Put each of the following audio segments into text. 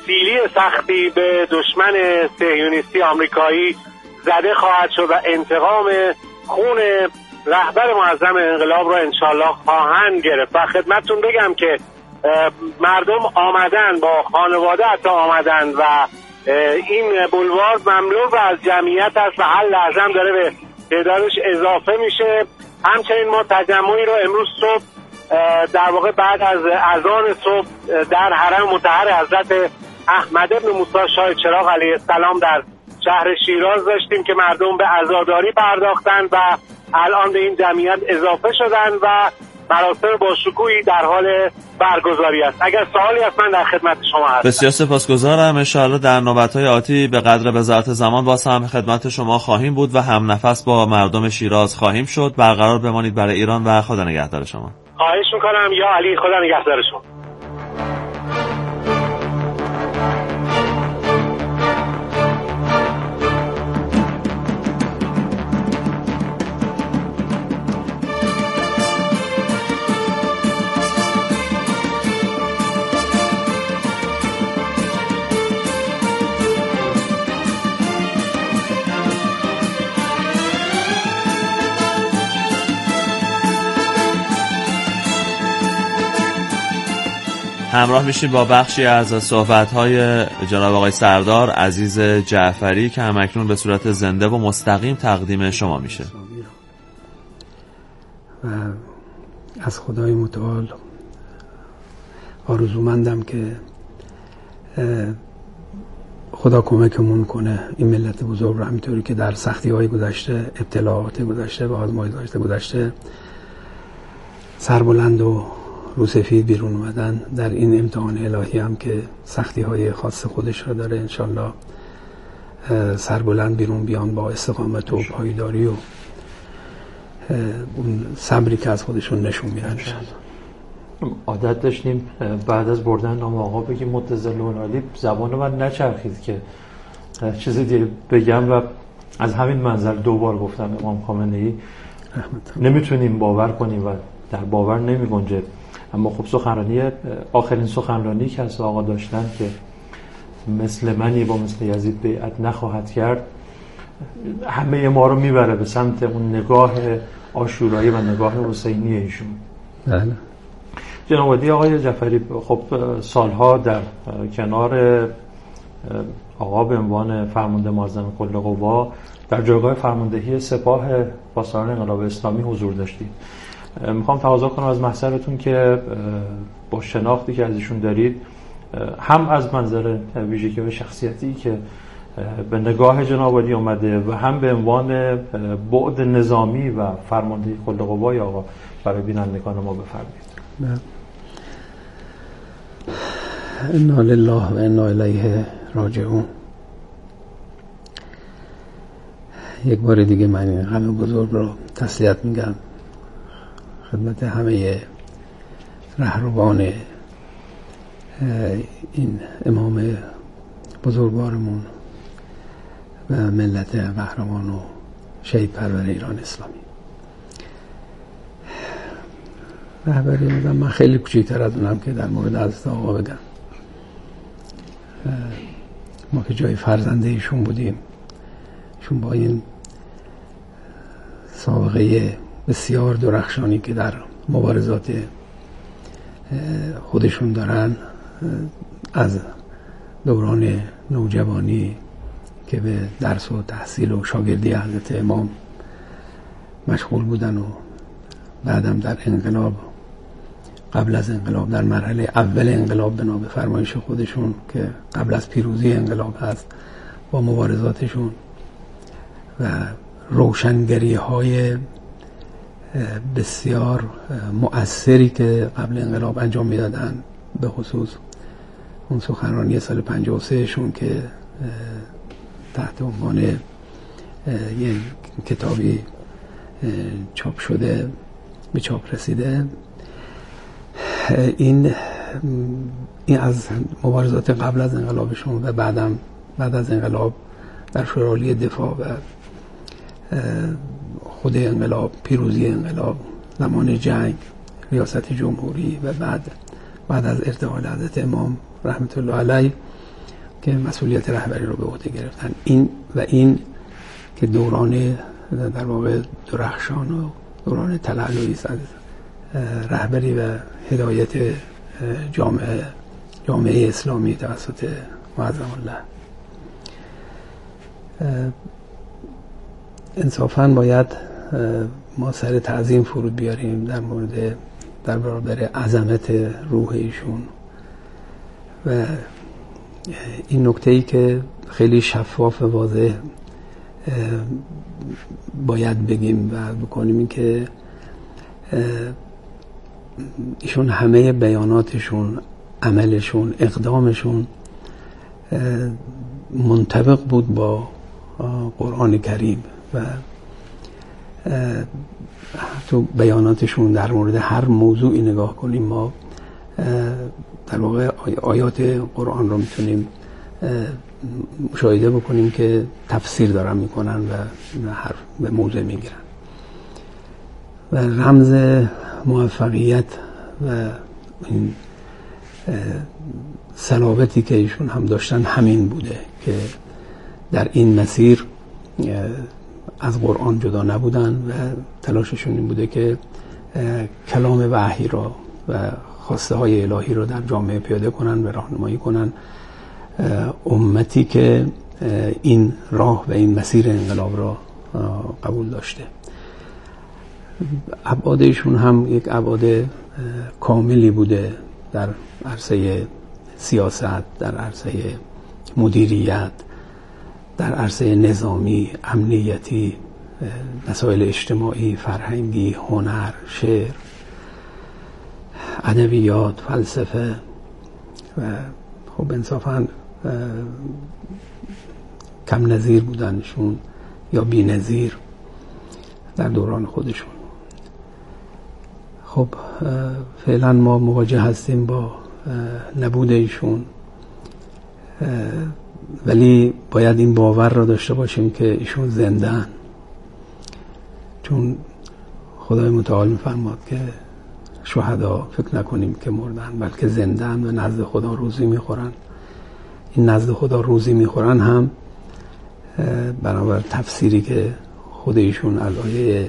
سیلی سختی به دشمن صهیونیستی آمریکایی زده خواهد شد و انتقام خون رهبر معظم انقلاب را انشالله خواهند گرفت. و خدمتتون بگم که مردم آمدن، با خانواده حتی آمدن و این بولوار مملو از جمعیت است و هر لحظه هم داره به تعدادش اضافه میشه. همچنین ما تجمعی رو امروز صبح در واقع بعد از اذان صبح در حرم مطهر حضرت احمد بن موسی شاه چراغ علیه السلام در شهر شیراز داشتیم که مردم به عزاداری پرداختند و الان به این جمعیت اضافه شدند و مراسم با شکوهی در حال برگزاری است. اگر سوالی هست من در خدمت شما هستم. بسیار سپاسگزارم. ان شاءالله در نوبت‌های آتی به قدر وزارت زمان باز هم خدمت شما خواهیم بود و هم نفس با مردم شیراز خواهیم شد. برقرار بمانید برای ایران و خدا نگهدار شما. خواهش می‌کنم. یا علی، خدا نگهدار شما. همراه میشیم با بخشی از صحبت‌های جناب آقای سردار عزیز جعفری که همکنون به صورت زنده و مستقیم تقدیم شما میشه. و از خدای متعال آرزومندم که خدا کمکمون کنه این ملت بزرگ رو همینطوری که در سختی‌های گذشته، ابتلاعات گذشته و آزمایش‌های گذشته سربلند و روسفید بیرون اومدن، در این امتحان الهی هم که سختی‌های خاص خودش رو داره انشالله سربلند بیرون بیان با استقامت و پایداری و اون صبری که از خودشون نشون میدن. عادت داشتیم بعد از بردن نام آقا بگیم متزلون علی، زبان من نچرخید که چیز دیگه بگم و از همین منظر دوبار گفتم امام خامنه‌ای نمیتونیم باور کنیم و در باور نمی گنجه. اما خب سخنرانی آخرین سخنرانی که از آقا داشتن که مثل منی با مثل یزید بیعت نخواهد کرد همه ما رو میبره به سمت اون نگاه عاشورایی و نگاه حسینی ایشون. بله. جناب عالی آقای جعفری، خب سالها در کنار آقا به عنوان فرمانده معظم کل قوا در جایگاه فرماندهی سپاه پاسداران انقلاب اسلامی حضور داشتید. میخوام تقاضا کنم از محضرتون که با شناختی که از ایشون دارید، هم از منظر ویژگی و شخصیتی که به نگاه جناب عالی اومده و هم به عنوان بعد نظامی و فرماندهی کل قوای آقا برای بینندگان ما بفرمایید. انا لله و انا الیه راجعون. یک بار دیگه من این غم بزرگ رو تسلیت میگم خدمت همه رهروان این امام بزرگوارمون و ملت قهرمان و شهید پرور ایران اسلامی. رهبری من خیلی کوچیک‌تر از اونم که در مورد حضرت آقا بگم. ما که جای فرزنده ایشون بودیم، چون با این سابقه بسیار درخشانی که در مبارزات خودشون دارن، از دوران نوجوانی که به درس و تحصیل و شاگردی حضرت امام مشغول بودن و بعدم در انقلاب، قبل از انقلاب، در مرحله اول انقلاب بنا به فرمایش خودشون که قبل از پیروزی انقلاب هست، با مبارزاتشون و روشنگری های بسیار مؤثری که قبل انقلاب انجام میدادن، به خصوص اون سخنرانی سال 53 شون که تحت عنوان یک کتابی چاپ شده، به چاپ رسیده، این از مبارزات قبل از انقلابشون و بعد از انقلاب در شورای دفاع و خود انقلاب، پیروزی انقلاب، زمان جنگ، ریاست جمهوری و بعد از ارتحال حضرت امام رحمت الله علیه، که مسئولیت رهبری رو به عهده گرفتن. این که دوران در واقع درخشان و دوران تلالویی از رهبری و هدایت جامعه اسلامی توسط معظم الله. انصافاً باید ما سر تعظیم فرود بیاریم در برابر عظمت روح ایشون و این نکته‌ای که خیلی شفاف و واضح باید بگیم و بکنیم این که ایشون همه بیاناتشون، عملشون، اقدامشون منطبق بود با قرآن کریم و تو بیاناتشون در مورد هر موضوعی نگاه کنیم ما در واقع آیات قرآن رو میتونیم مشاهده بکنیم که تفسیر دارن میکنن و حرف به موضوع میگیرن و رمز موفقیت و این صلابتی که ایشون هم داشتن همین بوده که در این مسیر از قرآن جدا نبودن و تلاششون این بوده که کلام وحی را و خواسته های الهی را در جامعه پیاده کنن و راهنمایی کنن امتی که این راه و این مسیر انقلاب را قبول داشته. ابعادشون هم یک ابعاد کاملی بوده در عرصه سیاست، در عرصه مدیریت، در عرصه نظامی، امنیتی، مسائل اجتماعی، فرهنگی، هنر، شعر، ادبیات، فلسفه و خب انصافاً کم نظیر بودنشون یا بی نظیر در دوران خودشون. خب فعلا ما مواجه هستیم با نبود ایشون، ولی باید این باور را داشته باشیم که ایشون زنده‌اند، چون خدای متعال می‌فرماد که شهدا فکر نکنیم که مردن بلکه زنده‌اند و نزد خدا روزی می‌خورن. این نزد خدا روزی می‌خورن هم بنابر تفسیری که خود ایشون از آیه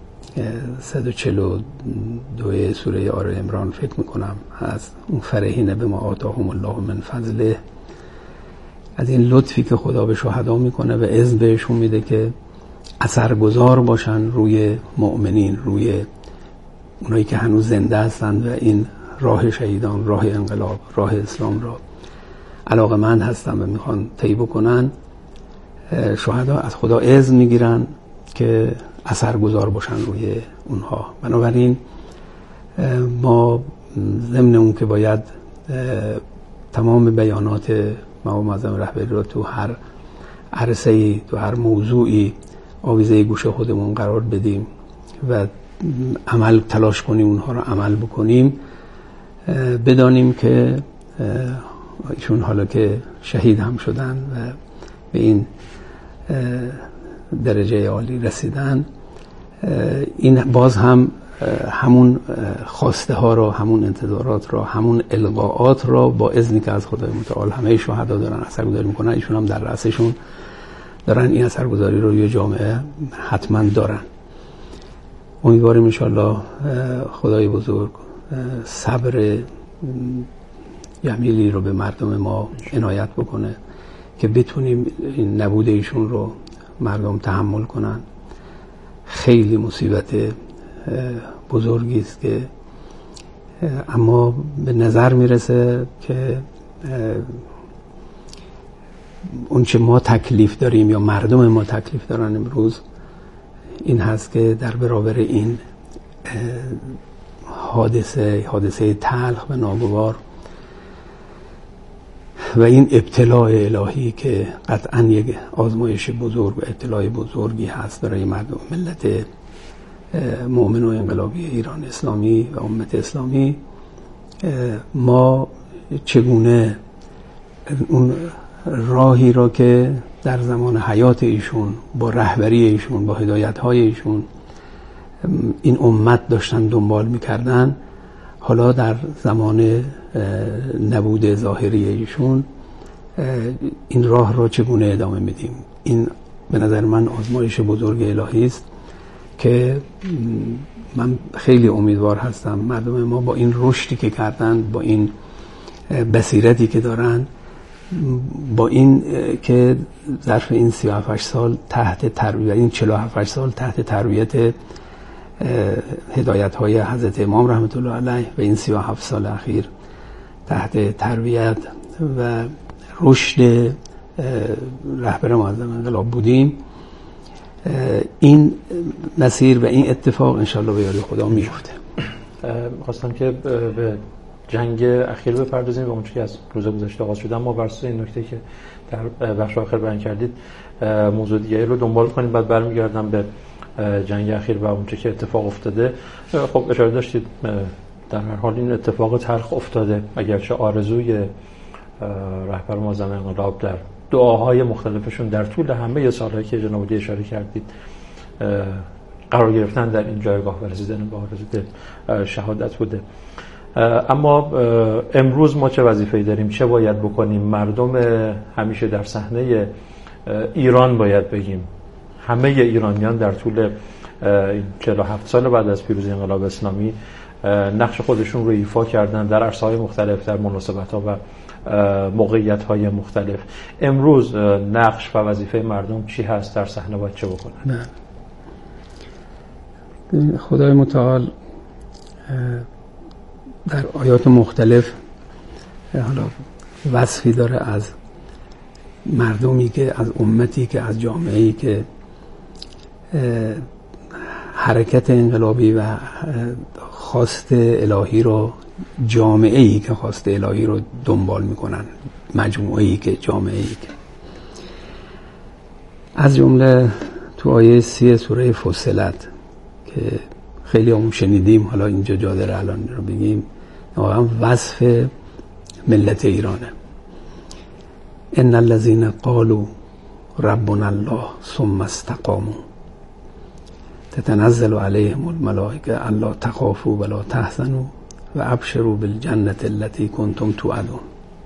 142 سوره آل عمران فکر می‌کنم از اون فرحین به ما آتاهم الله من فضله، از این لطفی که خدا به شهدا میکنه و اذن بهشون میده که اثرگذار باشن روی مؤمنین، روی اونایی که هنوز زنده هستند و این راه شهیدان، راه انقلاب، راه اسلام را علاقمند هستن و میخوان طی بکنن. شهدا از خدا اذن میگیرن که اثرگذار باشن روی اونها. بنابراین ما ضمن اون که باید تمام بیانات مقام معظم رهبری رو تو هر عرصه‌ای، تو هر موضوعی آویزه گوش خودمون قرار بدیم و عمل تلاش کنیم، اونها رو عمل بکنیم، بدانیم که ایشون حالا که شهید هم شدن و به این درجه عالی رسیدن، این باز هم همون خواسته ها را، همون انتظارات را، همون القاءات را با اذنی که از خدای متعال همه شهدا دارن اثرگذاری میکنن، ایشون هم در رأسشون دارن این اثرگذاری رو روی جامعه حتما دارن. امیدواریم ان شاءالله خدای بزرگ صبر جمیلی رو به مردم ما عنایت بکنه که بتونیم این نبود ایشون رو مردم تحمل کنن. خیلی مصیبت بزرگی است که اما به نظر میرسه که اون چه ما تکلیف داریم یا مردم ما تکلیف دارن امروز این هست که در برابر این حادثه تلخ و ناگوار و این ابتلاء الهی که قطعاً یک آزمایش بزرگ و ابتلاء بزرگی هست برای مردم ملت مؤمن و انقلابی ایران اسلامی و امت اسلامی، ما چگونه اون راهی را که در زمان حیات ایشون با رهبری ایشون، با هدایت‌های ایشون این امت داشتن دنبال می‌کردن، حالا در زمان نبود ظاهری ایشون این راه را چگونه ادامه میدیم. این به نظر من آزمایش بزرگ الهی است که من خیلی امیدوار هستم مردم ما با این رشدی که کردن، با این بصیرتی که دارن، با این که ظرف این 37 سال تحت تربیت، این 47 سال تحت تربیت هدایت‌های حضرت امام رحمت الله علیه و این 37 سال اخیر تحت تربیت و رشد رهبر معظم انقلاب بودیم، این مسیر و این اتفاق انشالله به یاری خدا میفته. خواستم که به جنگ اخیر بپردازیم و اون چیزی که از روز گذشته آغاز شد، اما بر اساس این نکته که در بخش آخر بیان کردید موضوع دیگری رو دنبال کنیم، بعد برمیگردم به جنگ اخیر و اون چیزی که اتفاق افتاده. خب اشاره داشتید در هر حال این اتفاق تلخ افتاده، اگرچه آرزوی رهبر معظم انقلاب در دعاهای مختلفشون در طول همه سالهایی که جناب عالی اشاره کردید قرار گرفتن در این جایگاه و رسیدن به آرزوی شهادت بوده. اما امروز ما چه وظیفه‌ای داریم؟ چه باید بکنیم؟ مردم همیشه در صحنه ایران باید بگیم همه ایرانیان در طول 47 سال بعد از پیروزی انقلاب اسلامی نقش خودشون رو ایفا کردن در عرصه‌های مختلف، در مناسبت‌ها و موقعیت‌های مختلف. امروز نقش و وظیفه مردم چی هست؟ در صحنه باید چه بکنن؟ خدای متعال در آیات مختلف حالا وصفی داره از مردمی که، از امتی که، از جامعه‌ای که حرکت انقلابی و خواست الهی رو، جامعه‌ای که خواست الهی رو دنبال میکنن، مجموعه‌ای که، جامعه‌ای که، از جمله تو آیه 30 سوره فصلت که خیلی همون شنیدیم، حالا اینجا جا داره الان رو بگیم، واقعا وصف ملت ایرانه. ان الذين قالوا ربنا الله ثم استقاموا تتنزل عليهم الملائكه الا تخافوا ولا تحزنوا وابشروا بالجنه التي كنتم توعدون.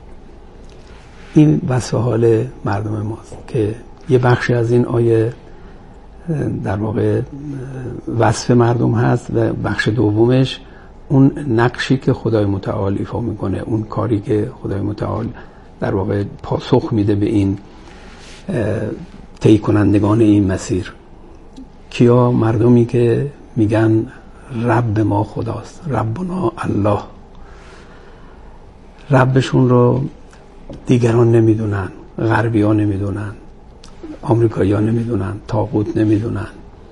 این وصف حال مردم ماست که یه بخشی از این آیه در واقع وصف مردم هست و بخش دومش اون نقشی که خدای متعال ایفا میکنه، اون کاری که خدای متعال در واقع پاسخ میده به این طی کنندگان این مسیر. کیا؟ مردمی که میگن رب ما خداست، ربنا الله. ربشون رو دیگران نمیدونن، غربی ها نمیدونن، آمریکایی ها نمیدونن، طاغوت نمیدونن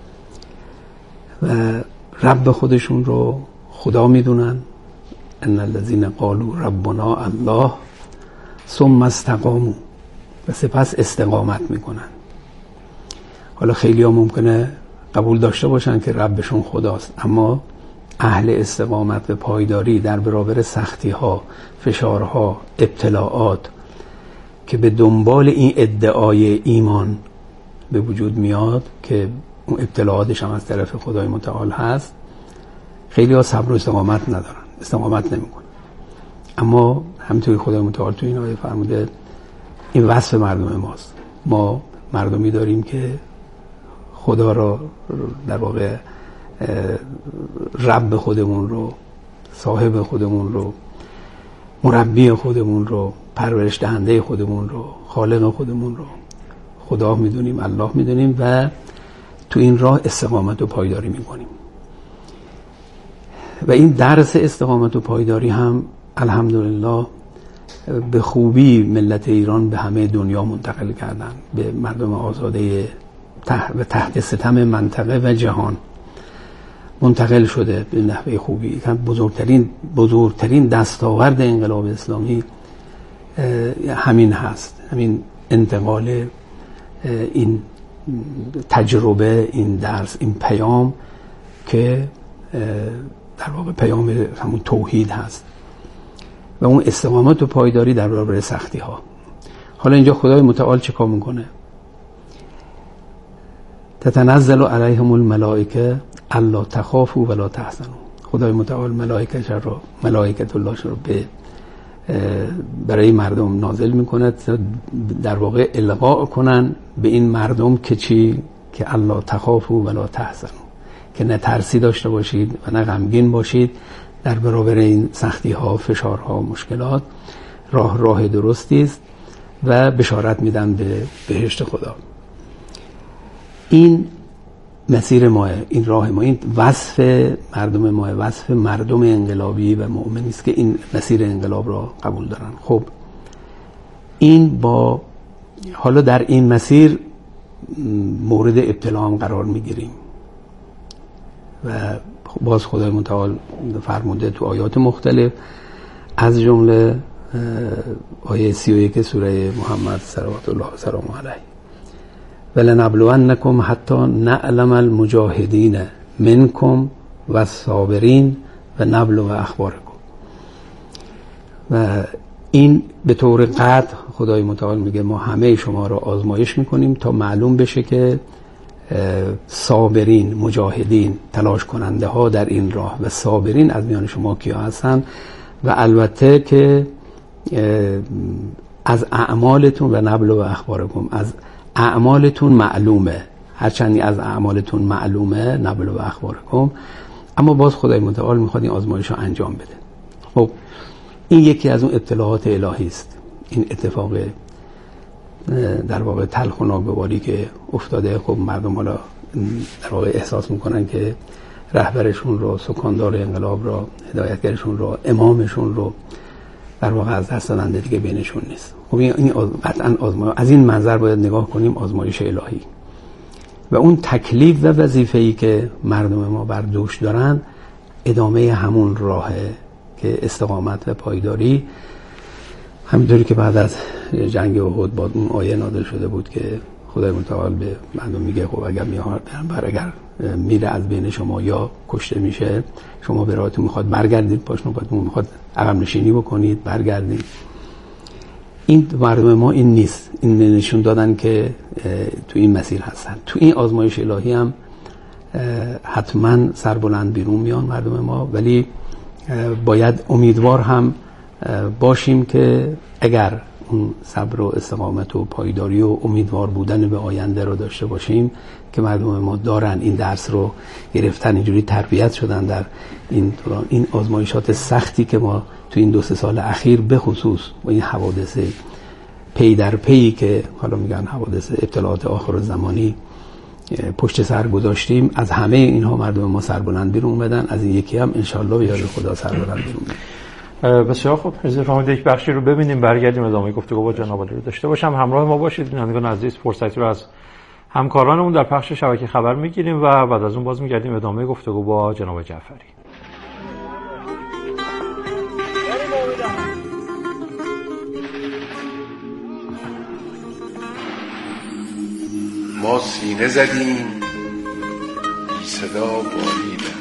و رب خودشون رو خدا میدونن. ان الذين قالوا ربنا الله ثم استقاموا، و سپس استقامت میکنن. حالا خیلی ها ممکنه قبول داشته باشن که ربشون خداست، اما اهل استقامت و پایداری در برابر سختی ها، فشارها، ابتلاعات که به دنبال این ادعای ایمان به وجود میاد که اون ابتلاعاتش هم از طرف خدای متعال هست، خیلی ها صبر و استقامت ندارن، استقامت نمیکنن. اما همینطوری خدای متعال تو این آیه فرموده این وصف مردم ماست. ما مردمی داریم که خدا را در واقع رب خودمون رو، صاحب خودمون رو، مربی خودمون رو، پرورش دهنده خودمون رو، خالق خودمون رو خدا میدونیم، الله میدونیم و تو این راه استقامت و پایداری میکنیم. و این درس استقامت و پایداری هم الحمدلله به خوبی ملت ایران به همه دنیا منتقل کردن، به مردم آزاده و تحت ستم منطقه و جهان منتقل شده به نحوه خوبی. بزرگترین دستاورد انقلاب اسلامی همین هست، همین انتقال این تجربه، این درس، این پیام که در واقع پیام همون توحید هست و اون استقامت و پایداری در برابر سختی ها. حالا اینجا خدای متعال چه کار میکنه؟ تتنزل علیهم الملائکه الا تخافوا ولا تحزنوا. خدای متعال ملائکت الله رو به برای مردم نازل میکنه، در واقع القا کنن به این مردم که چی؟ که الله تخافوا ولا تحزنوا، که نه ترسی داشته باشید و نه غمگین باشید در برابر این سختی ها، فشارها، مشکلات. راه درستی است و بشارت میدن به بهشت خدا. این مسیر ما، این راه ما، این وصف مردم ما، وصف مردم انقلابی و مؤمنی است که این مسیر انقلاب را قبول دارن. خب این با حالا در این مسیر مورد ابتلا هم قرار میگیریم و باز خدای متعال فرموده تو آیات مختلف، از جمله آیه 31 سوره محمد صلوات الله سلام علیه: ولنبلونکم حتی نعلم المجاهدین منکم و الصابرین و نبلو اخبارکم. و این به طور قطع خدای متعال میگه ما همه شما را آزمایش میکنیم تا معلوم بشه که صابرین، مجاهدین، تلاش کننده ها در این راه و صابرین از میان شما کیا هستن. و البته که از اعمالتون و نبلو اخبارکم، از اعمالتون معلومه، هرچندی از اعمالتون معلومه نبلو اخبارکم، اما باز خدای متعال میخواد این آزمایش رو انجام بده. خب این یکی از اون اطلاعات الهی است. این اتفاق در واقع تلخ و ناگواری که افتاده، خب مردم حالا در واقع احساس میکنن که رهبرشون رو، سکاندار انقلاب رو، هدایتگرشون رو، امامشون رو در واقع از دست دادن، دیگه بینشون نیست. خب این قطعا آزمایش، از این منظر باید نگاه کنیم، آزمایش الهی. و اون تکلیف و وظیفه‌ای که مردم ما بر دوش دارن ادامه همون راهه که استقامت و پایداری. همینطوری که بعد از جنگ احد با اون آیه نازل شده بود که خدای متعال به مردم میگه خب اگر اگر میره از بین شما یا کشته میشه، شما به راهتون میخواد برگردید، پاشون میخواد عقب نشینی بکنید، برگردید. این مردم ما این نیست. این نشون دادن که تو این مسیر هستن. تو این آزمایش الهی هم حتما سربلند بیرون میان مردم ما، ولی باید امیدوار هم باشیم که اگر اون صبر و استقامت و پایداری و امیدوار بودن به آینده رو داشته باشیم که مردم ما دارن، این درس رو گرفتن، اینجوری تربیت شدن در این دوران، این آزمایشات سختی که ما تو این 2-3 سال اخیر به خصوص و این حوادث پی در پی که حالا میگن حوادث ابتلاعات آخر زمانی پشت سر گذاشتیم، از همه اینها مردم ما سربلند بیرون اومدن. از این یکی هم انشالله به یاد خدا سربلند بیرون اومدن. بسیار خوب. از فرمود یک بخشی رو ببینیم، برگردیم ادامه گفتگو با جناب عالی رو داشته باشم. همراه ما باشید بینندگان عزیز. فرصتی رو از همکارانمون در پخش شبکه خبر میگیریم و بعد از اون باز میگردیم ادامه گفتگو با جناب جعفری. ما سینه زدیم بی صدا باریدن،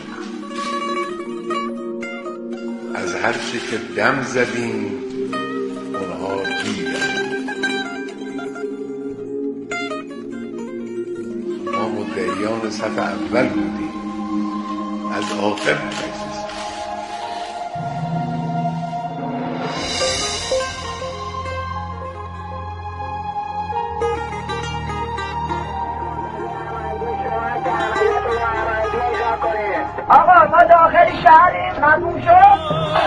از هر چه که دم زدیم اونها دیدن. ما مدعیان صف اول بودیم، از آخر نگذشتیم. آقا ما داخل شهریم، تموم شد.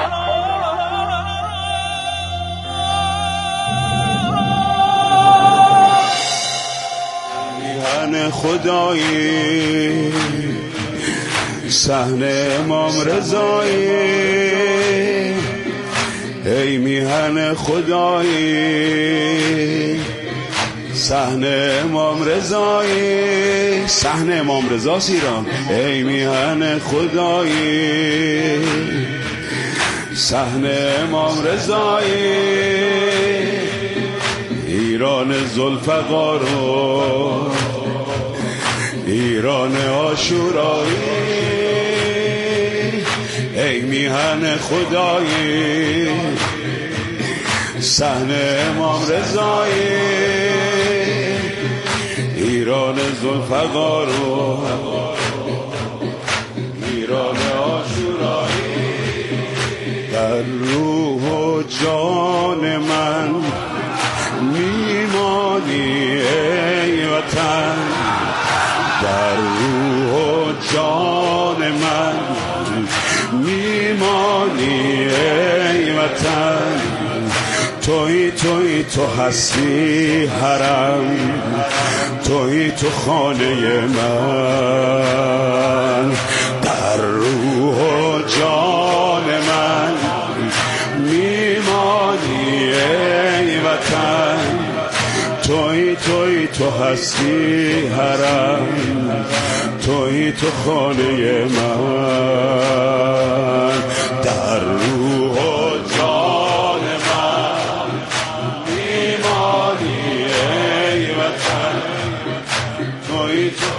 میهن خدایی صحن امام رضایی، ای میهن خدایی صحن امام رضایی، صحن امام رضا ایران، ای میهن خدایی صحن امام رضایی، ایران ذوالفقار و ایران عاشورایی، ای میهن خدایی صحن امام رضایی، ایران ذوالفقار و ایران عاشورایی، در روح و و جان من میمانی ای وطن، در روح و جان من میمانی ای وطن. توی تو هستی حرم، توی تو خانه من، در روح و جان من میمانی ای وطن. توی تو هستی حرم، توی تو خانه من، در روح و جان من میمانی ای وطن. توی تو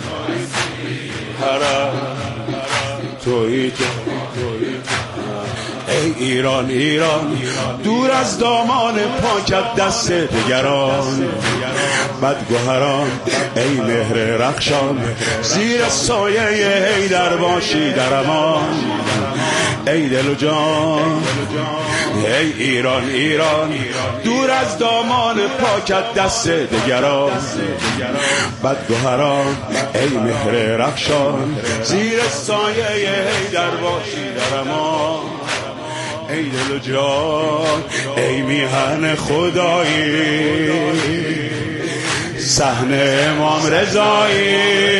حرم، توی تو ای ایران ایران، دور از دامان پاکت دست دگران، بدگوهران ای مهر رخشان، زیر سایه حیدر باشی در امان. ای دل و جان ای ایران ایران، دور از دامان پاکت دست دگران، بدگوهران ای مهر رخشان، زیر سایه حیدر باشی در امان. ای دل و جان ای میهن خدایی، صحن امام رضایی،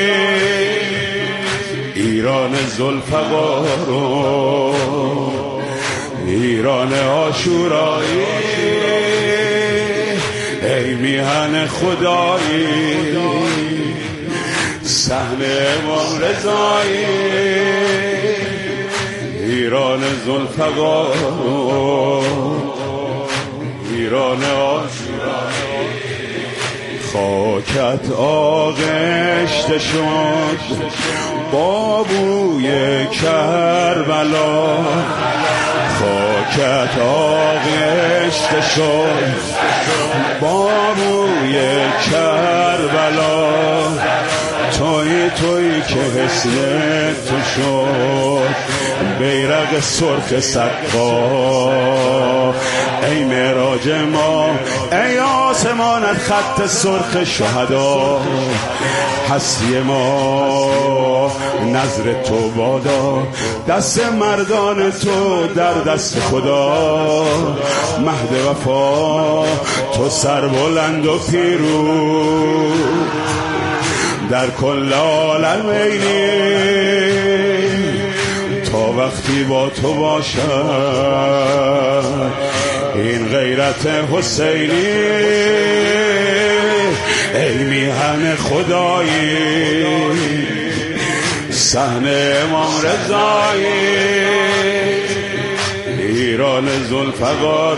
ایران ذوالفقار و ایران عاشورایی. ای میهن خدایی، صحن امام رضایی، ایران ذوالفقار و ایران عاشورایی. خاکت آغشته شد با بوی کربلا، خاکت آغشته شد با بوی کربلا. توی که حسن تو شد بیرق سرخ سقا. ای معراج ما ای آسمانت خط سرخ شهدا. هستی ما نظر تو بادا، دست مردان تو در دست خدا. مهد وفا تو سربلند و پیروز، در کل عالم اینی تا وقتی با تو باشم. این غیرت حسینی ای میهن خدایی، صحن امام رضایی، ایران ذوالفقار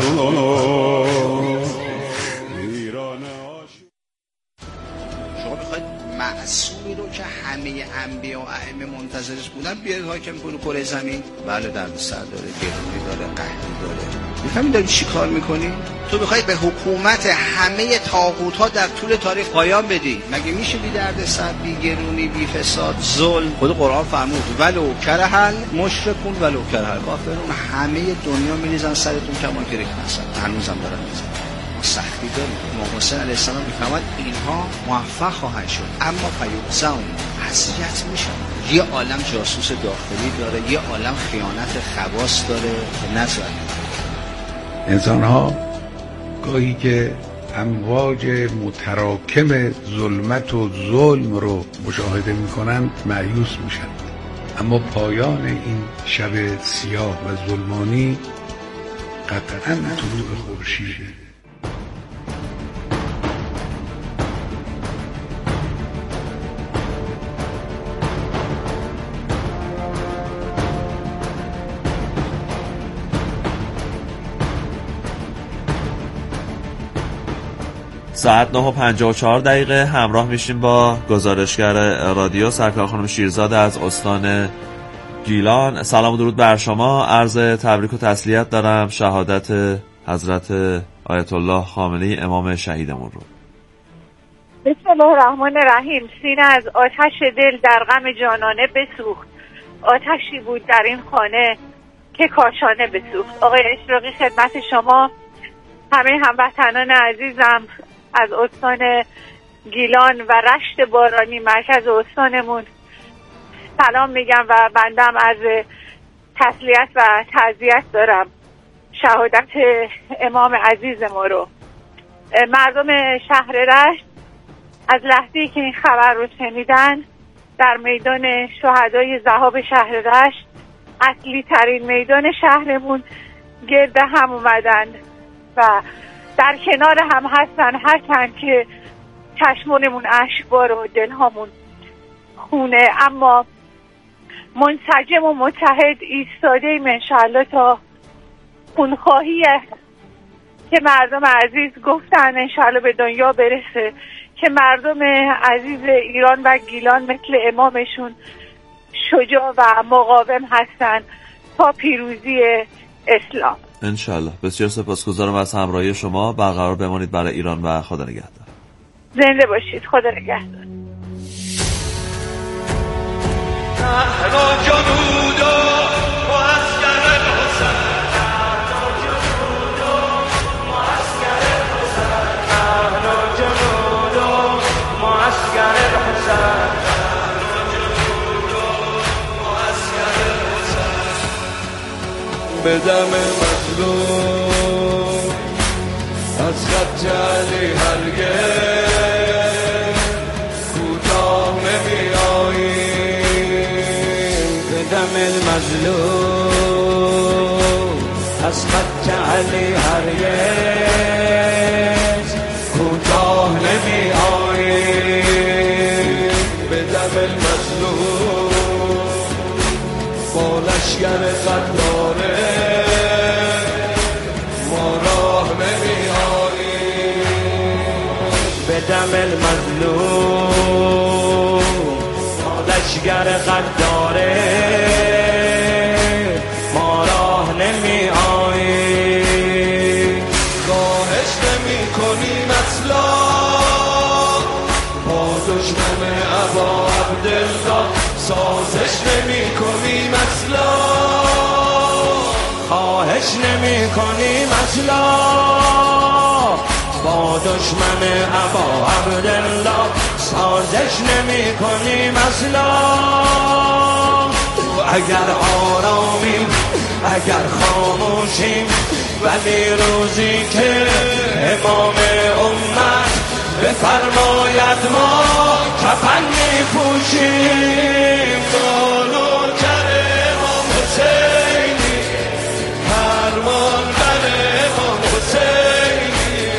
معصومی رو که همه انبیا و ائمه منتظرش بودن بیاد حاکم کنه کره زمین. بله دردسر داره، گرونی داره، قحطی داره. میفهمی داری چی کار میکنی؟ تو میخوای به حکومت همه طاغوت‌ها در طول تاریخ پایان بدی؟ مگه میشه بی دردسر، بی گرونی، بی فساد، ظلم؟ خود قرآن فرمود ولو کرهل مشرکون ولو کرهل کافرون. همه دنیا میریزن سرتون کمان که رکنسن، هنوزم دارن میزن. سختی داریم. امام حسین علیه السلام میفهمد اینها موفق خواهند شد، اما پیوزاون اذیت میشن. یه عالم جاسوس داخلی داره، یه عالم خیانت خواص داره که نذاره. انسان‌ها گاهی که امواج متراکم ظلمت و ظلم رو مشاهده میکنن مایوس میشن، اما پایان این شب سیاه و ظلمانی قطعاً طلوع خورشیده. ساعت 9:54 همراه میشیم با گزارشگر رادیو سرکار خانم شیرزاده از استان گیلان. سلام و درود بر شما. عرض تبریک و تسلیت دارم شهادت حضرت آیت الله خامنه‌ای امام شهیدمون رو. بسم الله الرحمن الرحیم. سینه از آتش دل در غم جانانه بسوخت. آتشی بود در این خانه که کاشانه بسوخت. آقای اشراقی خدمت شما، همه هموطنان عزیزم از استان گیلان و رشت بارانی مرکز استانمون سلام میگم و بندم از تسلیت و تعزیت دارم شهادت امام عزیز ما رو. مردم شهر رشت از لحظه‌ای که این خبر رو شنیدن در میدان شهدای ذهاب شهر رشت، اصلی ترین میدان شهرمون، گرد هم اومدن و در کنار هم هستن، هرچند که چشمونمون اشکبار و دلهامون خونه، اما منسجم و متحد ایستاده انشاءالله تا خونخواهی که مردم عزیز گفتن انشاءالله به دنیا برسه، که مردم عزیز ایران و گیلان مثل امامشون شجاع و مقاوم هستن تا پیروزی اسلام انشالله. بسیار سپاسگزارم از همراهی شما. برقرار بمانید برای ایران و خدا نگهدار. زنده باشید. خدا نگهدار. به دم مظلوم از خط علی هرگز کوتاه نمی آییم. به دم مظلوم از خط علی هرگز کوتاه نمی آییم. به دم مظلوم با لشگر قداره دم المظلوم لشگر غداره ما راه نمی آییم. خواهش نمی کنیم اصلا با دشمن ابا عبدالله، سازش نمی کنیم اصلا، خواهش نمی کنیم اصلا با دشمن ابا عبدالله، سازش نمی کنیم اصلا. اگر آرامیم اگر خاموشیم، ولی روزی که امام امت بفرماید ما کفن می پوشیم. دانو کر امام حسینی، فرمان بر امام حسینی،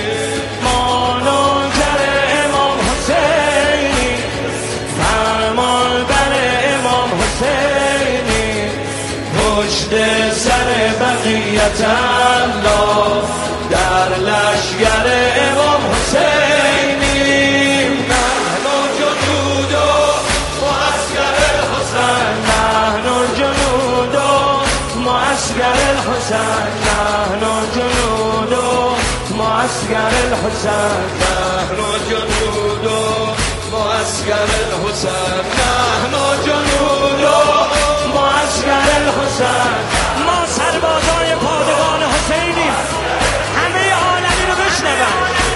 پشت سر بقیت الله در لشگر امام حسینی. نحن جنود معسکر الحسین، نحن جنود معسکر الحسین، نحن جنود معسکر الحسین، نحن جنود معسکر الحسین، نحن جنود معسکر الحسین. ما سربازای پادگان حسینی، همه عالمی رو بشنون.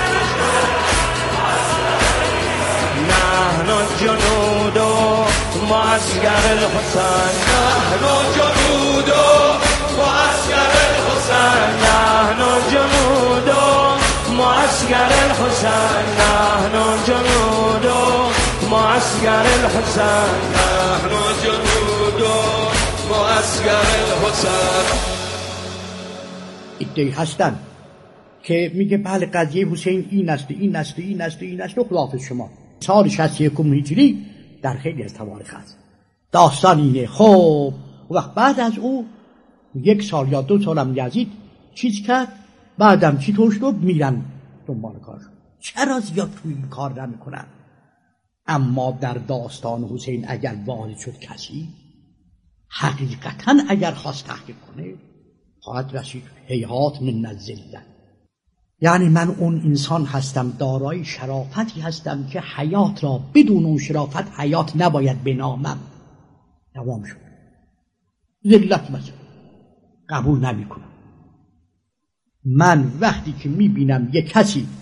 نحن جنود معسکر الحسین، نحن جنود معسکر الحسین، نحن جنود معسکر الحسین، نحن جنود معسکر الحسین، نحن جنود معسکر الحسین. ایده‌ای هستن که میگه بله قضیه حسین این است این است این است این است و خلافت شما. سال 61 هجری در خیلی از تواریخ هست داستان اینه. خب وقت بعد از او 1 سال یا 2 سالم یزید چیز کرد، بعدم چی طور شد میرن دنبال کار. چرا زیاد توی این کار نمیکنن؟ اما در داستان حسین اگر وارد شد کسی حقیقتا اگر خواست تحقیق کنه خواهد رسید هیهات من الذلة. یعنی من اون انسان هستم دارای شرافتی هستم که حیات را بدون اون شرافت حیات نباید بنامم. دوام شد ذلت مثلا قبول نمی کنم. من وقتی که می بینم یک کسی